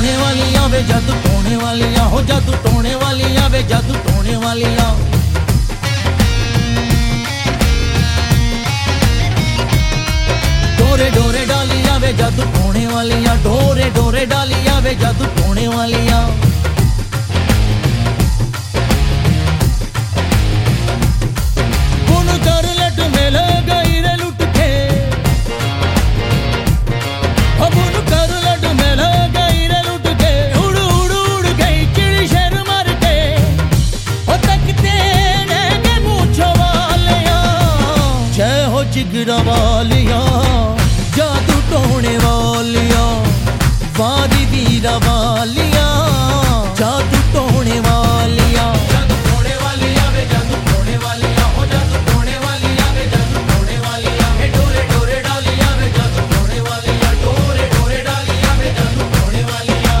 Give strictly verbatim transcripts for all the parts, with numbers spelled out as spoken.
टोने वालियां वे जादू टोने वालियां हो जादू टोने वालियां वे जादू टोने वालियां। डोरे डोरे डालियां वे जादू टोने वालियां डोरे डोरे डालियां वे जादू टोने वालियां। बुन कर लट मेल गई रे लुट के बुन कर लट मेल गई रे लुट के उड़ उड़ उड़ गई चिड़ी शर मर के ओ तकते रहेंगे मूंछों वालियां जय हो जिगरा वालियां जादू टोने वालियां वादी वीरा वालियां जादू टोने वालियां। जादू टोने वालियां वे जादू टोने वालियां हो जादू टोने वालियां वे जादू टोने वालियां। हे डोरे डोरे डालियां वे जादू टोने वालियां डोरे डोरे डालियां वे जादू टोने वालियां।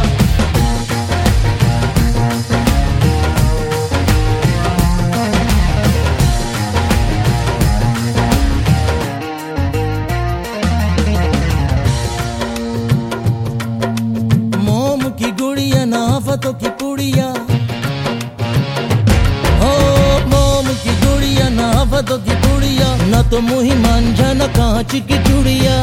मोम की गुड़िया नाफतों की पुड़िया हो मोम की गुड़िया नाफतों की पुड़िया न तो मुही मांझा न कांच की चूड़िया।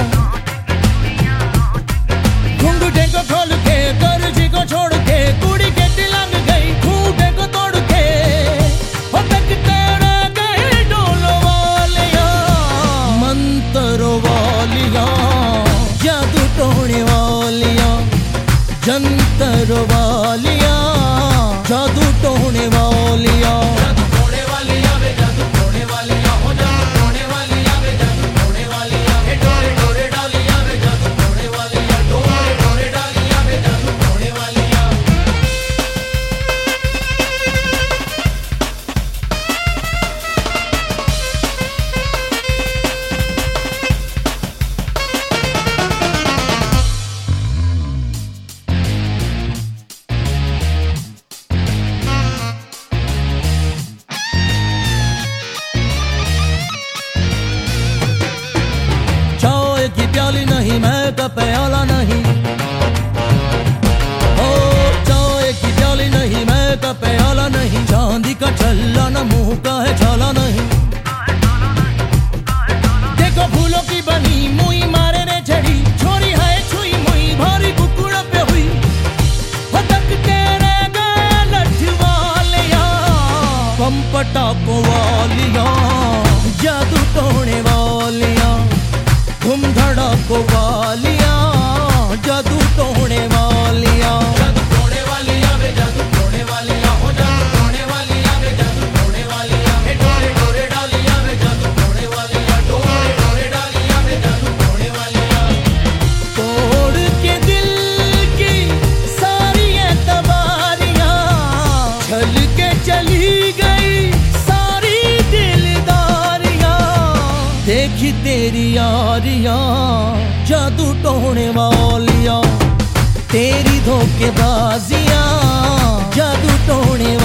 घुंघटे को खोल के कर्जी को छोड़ के कुड़ी के तिलंग गई खूंटे को तोड़ के हो तकते रह गए डोलो वालियां मंतरों वालियां जादू टोने वालियां जंतर वालियां जादू टोने वालियां। जादू टोने वालियां वे जादू टोने वालियां हो जादू टोने वालियां वे जादू टोने वालियां। हे डोरे डोरे डालियां वे जादू टोने वालियां डोरे डोरे डालियां वे जादू टोने वालियां। चाय की प्याली नहीं मैं का प्याला नहीं ओ चाय की प्याली नहीं मैं का प्याला नहीं चांदी का छल्ला न मुंह का है छाला नहीं। देखो फूलों की बनी मुई मारे ने छड़ी छोरी है छुई मुई भारी कुकुड़ा पे हुई हो तकते रह गए लठ वालियां पंपटा को वालियां जादू टोने वालियां धूम धड़ाको वालियां जादू टोने वालियां। जादू टोने वालियां वे जादू टोने वालियां हो जादू टोने वालियां वे जादू टोने वालियां। हे डोरे डोरे डालियां वे जादू टोने वालियां डोरे डोरे डालियां वे जादू टोने वालियां। तोड़ के दिल की सारी एतबारियां छल के चली गई सारी दिलदारियां देखी तेरी यारियां जादू टोने वालियां तेरी धोखेबाजियां जादू टोने